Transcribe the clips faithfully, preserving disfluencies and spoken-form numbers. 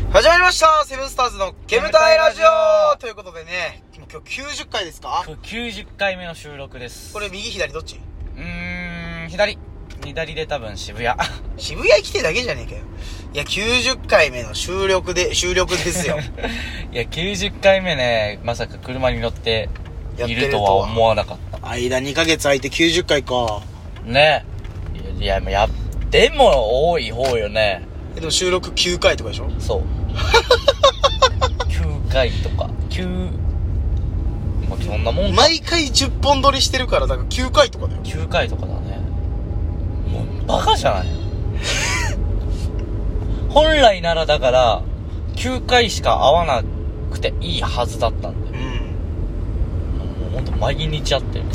始まりましたセブンスターズのゲムタイラジオということでね、今日きゅうじゅっかいですか。 今日きゅうじゅっかいめの収録です。 これ右左どっち？ うーん左左で多分渋谷渋谷来てだけじゃねえかよ。いやきゅうじゅっかいめの収録で収録ですよいやきゅうじゅっかいめね、まさか車に乗っているとは思わなかった。 間にかげつ空いてきゅうじゅっかいかね。いややでも多い方よね。 でも収録きゅうかいとかでしょ。 そうきゅうかいとかきゅう、まあ、そんなもんか。 毎回じゅっぽん撮りしてるからだからきゅうかいとかだよ。 きゅうかいとかだね。もうバカじゃない本来ならだからきゅうかいしか会わなくていいはずだったんだよ。うん。もうほんと毎日会ってる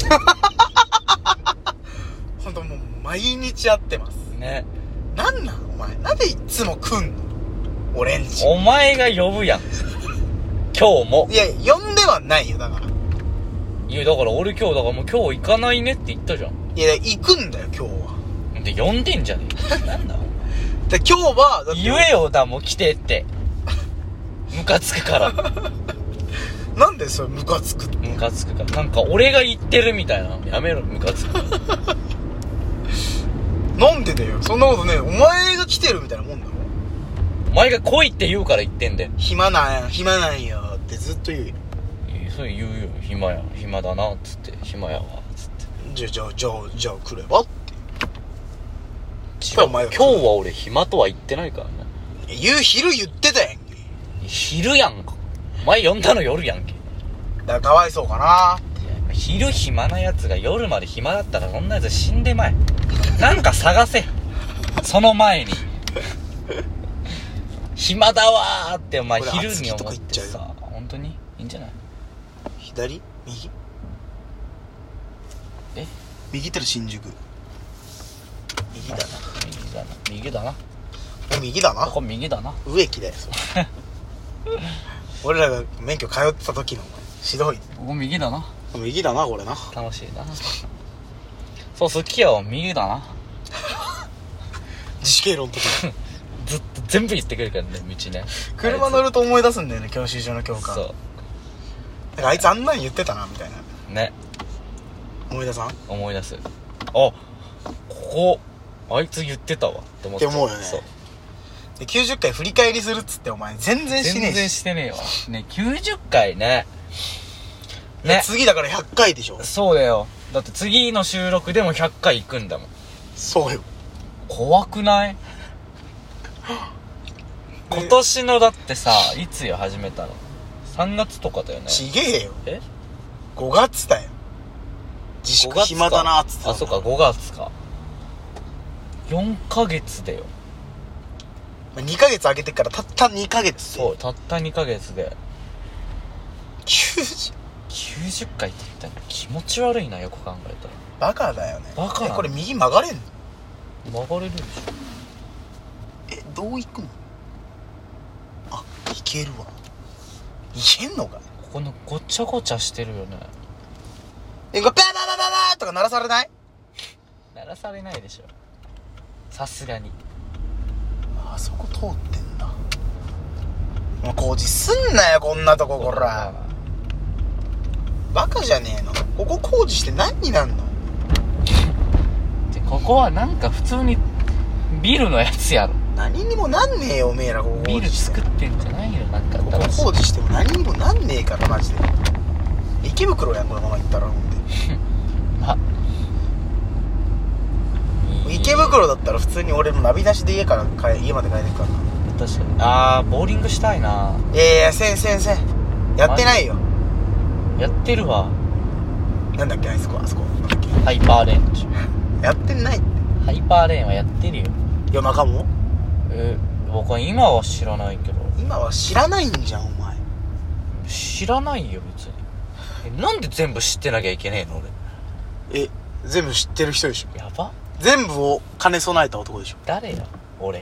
ほんともう毎日会ってますね。 なんなんお前、なんでいつも来んの俺んち。 お前が呼ぶやん今日も。 いや呼んではないよ。だからいやだから俺今日だからもう今日行かないねって言ったじゃん。 いや行くんだよ今日は。 で呼んでんじゃねえなんだで今日はだって言えよ。だもう来てってムカつくからなんでそれムカつくって。 ムカつくからなんか俺が言ってるみたいなのやめろ。ムカつくなんでだよ。そんなことねえ。お前が来てるみたいなもんだろ。 お前が来いって言うから言ってんだよ。 暇なん暇なんよってずっと言うよ。 いやそれ言うよ。暇や暇だなっつって暇やわっつってじゃあじゃあじゃあじゃあ来ればって。 違う。今日は俺暇とは言ってないからね。 言う昼言ってたやんけ。 昼やんか。お前呼んだの夜やんけ。 だからかわいそうかな。 昼暇なやつが夜まで暇だったらそんなやつ死んでまえ。なんか探せその前に暇だわーってお前昼に思ってさ。本当にいいんじゃない。 左右え右ったら新宿。右だな。 右だな右だなお右だな。 ここ右だな。 植木だよそれ俺らが免許通ってた時の指導医。 ここ右だな。 右だなこれな。 楽しいな。そうすき家は右だな自主経論の時ずっと全部言ってくれるからね道ね。 車乗ると思い出すんだよね教習所の教科。 そうだからあいつあんなん言ってたなみたいなね。 思い出さん。 思い出す。あここあいつ言ってたわって思ってって思うよね。 そうできゅうじゅっかい振り返りするっつってお前全然しねえし。 全然してねえわね。きゅうじゅっかいねね。次だからひゃっかいでしょ。 そうだよ。だって次の収録でもひゃっかい行くんだもん。 そうよ。 怖くない今年のだってさいつよ始めたの。さんがつとかだよね。 ちげえよ。 えごがつだよ。自粛暇だなっつってた。 あそっかごがつか。よんかげつだよ。 にかげつ空けてからたったにかげつ。 そうたったにかげつできゅうじゅうきゅうじゅっかいって言ったら気持ち悪いな。よく考えたらバカだよね。 バカなの。 えこれ右曲がれんの。 曲がれるでしえどう行くの。あ行けるわ。行けんのか。 ょ。ここのごちゃごちゃしてるよね。 えこれバーバーバーバーバーとか鳴らされない。 鳴らされないでしょさすがに。 あそこ通ってんだ。もう工事すんなよこんなとこ。こらバカじゃねえの。ここ工事して何になんの。 でここはなんか普通にビルのやつやろ。 何にもなんねえよおめえら。ここビル工事して作ってんじゃないよ。なんかここ新しい工事しても何にもなんねえからマジで。池袋やんこのまま行ったら。ほんでま池袋だったら普通に俺のナビなしで家から帰家まで帰れるからな。 確かに。あーボーリングしたいな。 いやいやせんせんせんやってないよ。 やってるわ。 なんだっけあそこあそこなんだっけハイパーレーンでしょ。 やってないって。 ハイパーレーンはやってるよ。 夜中も。 え僕は今は知らないけど。 今は知らないんじゃんお前。 知らないよ別に。えなんで全部知ってなきゃいけねえの俺。 え全部知ってる人でしょ。 やば。 全部を兼ね備えた男でしょ。 誰や俺。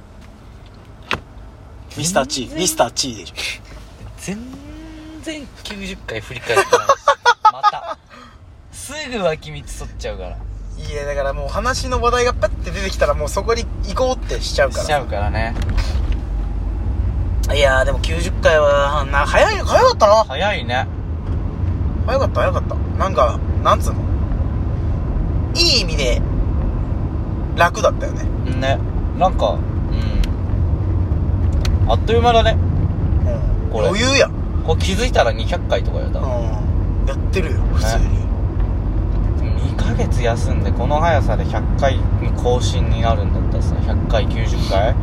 ミスターチーミスターチーでしょ。 全然きゅうじゅっかい振り返ってないしまたすぐ脇道取っちゃうから。 いやだからもう話の話題がパッて出てきたらもうそこに行こうってしちゃうから。 しちゃうからね。 でもきゅうじゅっかいはな早い早かったな。 早いね。 早かった早かった。なんかなんつうの、いい意味で楽だったよね。 ね、なんかうんあっという間だね。 うん、 これ余裕や。 これ気づいたらにひゃっかいとかよ。多分、 うん、やってるよ普通に、 ね、にかげつ休んでこの速さでひゃっかいに更新になるんだったらさ、ひゃっかいきゅうじゅっかい、 うん、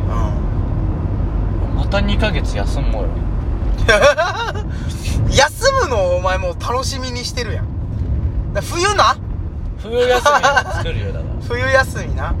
またにかげつ休もうよ。 休むのをお前もう楽しみにしてるやん。だ冬な冬休みを作るよ。だから冬休みな、 うん、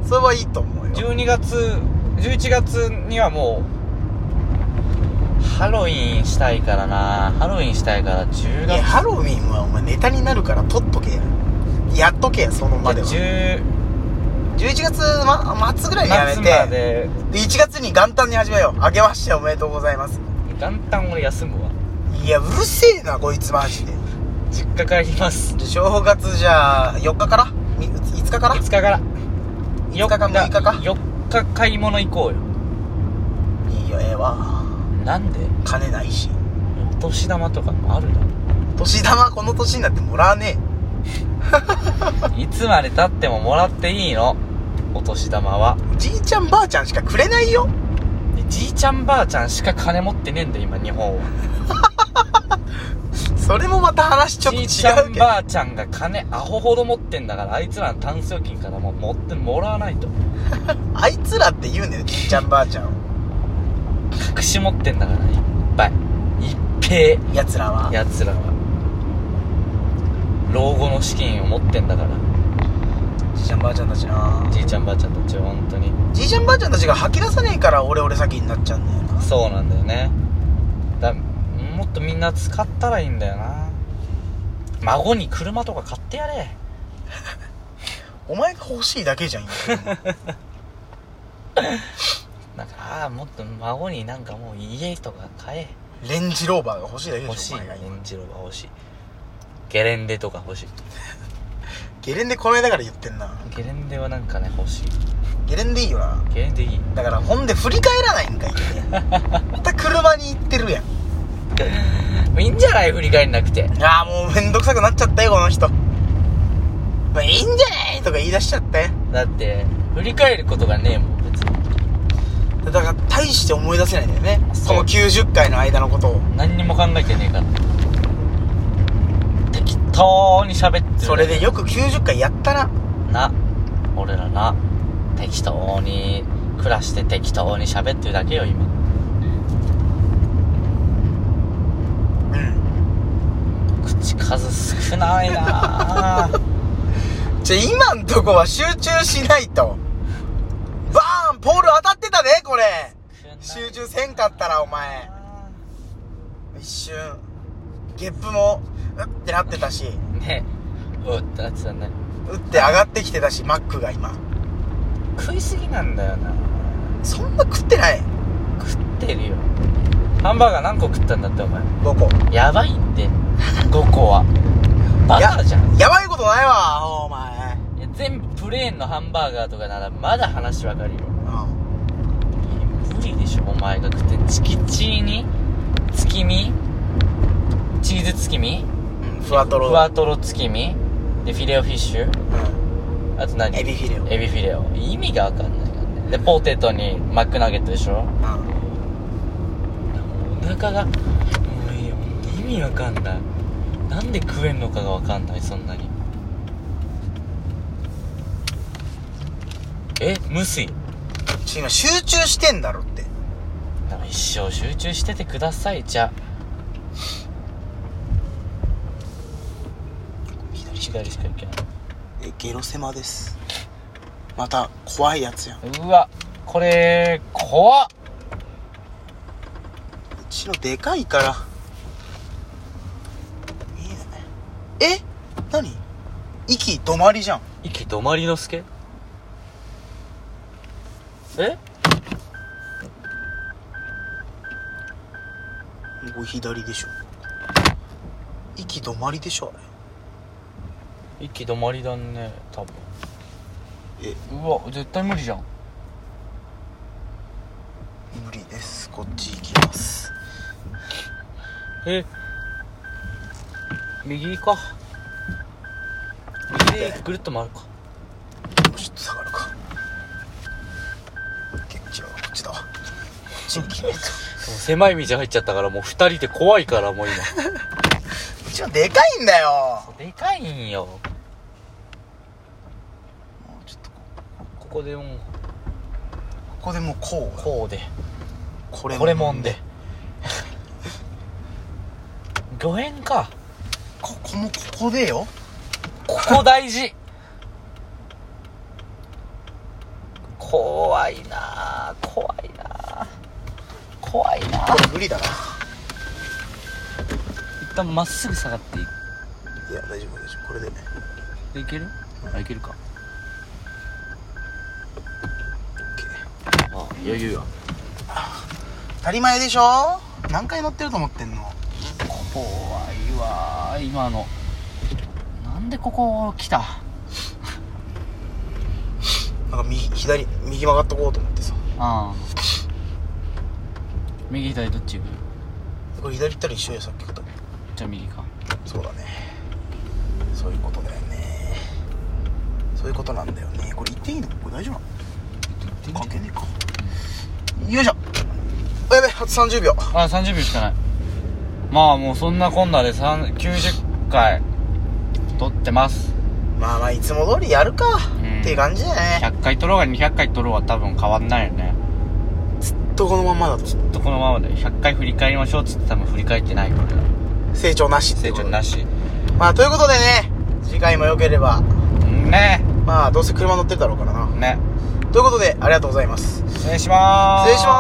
それはいいと思うよ。 じゅうにがつじゅういちがつにはもうハロウィーンしたいからな。ハロウィーンしたいからじゅうがつ。 いやハロウィンはお前ネタになるから取っとけや。やっとけやそのまでは。 じゅうじゅういちがつ、ま、末ぐらいにやめて、 末まででいちがつに元旦に始めよう。あけましておめでとうございます。 元旦俺休むわ。 いやうるせえなこいつマジで。 実家帰ります。 で正月じゃあよっかからいつかからいつかからいつかかむいかかよっか買い物行こうよ。 いいよええわ。 なんで金ないし。 お年玉とかもあるだろ。 年玉この年になってもらわねいつまで経ってももらっていいの、お年玉は。 え。じいちゃんばあちゃんしかくれないよ。 じいちゃんばあちゃんしか金持ってねえんだよ今日本は。 それもまた話ちょっと違うじいちゃんけど。 ばあちゃんが金アホほど持ってんだから、あいつらのタンス預金からもう持ってもらわないと。 あいつらって言うんだよじいちゃんばあちゃんを。 隠し持ってんだからいっぱいいっぺえ。 やつらはやつらは老後の資金を持ってんだから。 じいちゃんばあちゃんたちな。 じいちゃんばあちゃんたちは本当にじいちゃんばあちゃんたちが吐き出さねえから俺俺先になっちゃうんだよな。 そうなんだよね。だもっとみんな使ったらいいんだよな。孫に車とか買ってやれ。 お前が欲しいだけじゃん今。 なんかああもっと孫になんかもう家とか買え。 レンジローバーが欲しいだけでしょ。 欲しい。 お前が今レンジローバー欲しい。ゲレンデとか欲しい。 ゲレンデこの間から言ってんな。 ゲレンデはなんかね欲しい。 ゲレンデいいよな。 ゲレンデいい。 だからほんで振り返らないんかいってまた車に行ってるやん。 いいんじゃない、振り返んなくて。 ああもうめんどくさくなっちゃったよこの人。まあいいんじゃないとか言い出しちゃって。 だって振り返ることがねえもん別に。 だから大して思い出せないんだよねそうそのきゅうじゅっかいの間のことを。 何にも考えてねえから適当に喋ってる。 それでよくきゅうじゅっかいやったな。 な、俺らな、適当に暮らして適当に喋ってるだけよ今。 うん口数少ないなぁ。 じゃ今んとこは集中しないと。バーンポール当たってたねこれ。集中せんかったらお前一瞬ゲップもうってなってたし、 ねえ、うってなってたね。 うって上がってきてたしマックが今。 食いすぎなんだよな。 そんな食ってない。 食ってるよ。ハンバーガー何個食ったんだってお前。 ごこ。 やばいんでごこはバカじゃん。 やばいことないわお前。 いや全部プレーンのハンバーガーとかならまだ話わかるよ。 うん無理でしょお前が食ってん。チキチーに月見チーズ月見、 うん、ふわとろふわとろ月見でフィレオフィッシュ、 うん、 あと何、 エビフィレオ。 エビフィレオ。意味がわかんないからね。でポテトにマックナゲットでしょ。 うん、 お腹がもういいよ、意味わかんない。なんで食えんのかがわかんない。そんなにえ無水。 ちょ今集中してんだろって。 だから一生集中しててください。じゃあ左左しか行けない。 えゲロセマです。また怖いやつやん。ううわこれ怖っ。 ちのでかいからいいね。え何息止まりじゃん。 息止まりの助。えこれ左でしょ。息止まりでしょあれ。 息止まりだね多分。 えうわ絶対無理じゃん。 無理ですここっち行きます。 え右か右でぐるっと回るか。 ちょっと下がるか。結構違う、こっちだわ。こっちに決めと狭い道入っちゃったからもう二人で怖いからもう今うちはでかいんだよ。 でかいんよ。 もうちょっとこここでもうここでもうこうこうでこれこれもんで御苑か。 ここもここでよ。 ここ大事怖いな怖いな怖いな。 これ無理だな。 一旦まっすぐ下がっていく。 いや大丈夫大丈夫。これででいける、うん、あいけるか。あ余裕や。 当たり前でしょ。何回乗ってると思ってんの。 怖いわ今の。なんでここ来た。 なんか右左右曲がっとこうと思ってさ。 ああ右左どっち行く。 これ左行ったら一緒やさっきこと。 じゃあ右か。 そうだね。そういうことだよね。そういうことなんだよね。これ行っていいの？これ大丈夫なの？関係ねえか。よいしょ。あやべ、あとさんじゅうびょう。 あさんじゅうびょうしかない。まあもうそんなこんなできゅうじゅっかい撮ってます。 まあまあいつも通りやるか、うん、っていう感じだね。 ひゃっかい撮ろうがにひゃっかい撮ろうが多分変わんないよね。 ずっとこのまんまだと。 ずっとこのままでひゃっかい振り返りましょうっつって多分振り返ってないから成長なしって成長なし。 まあということでね、次回も良ければね。 まあどうせ車乗ってるだろうからなね。 ということでありがとうございます。 失礼しまーす。 失礼します。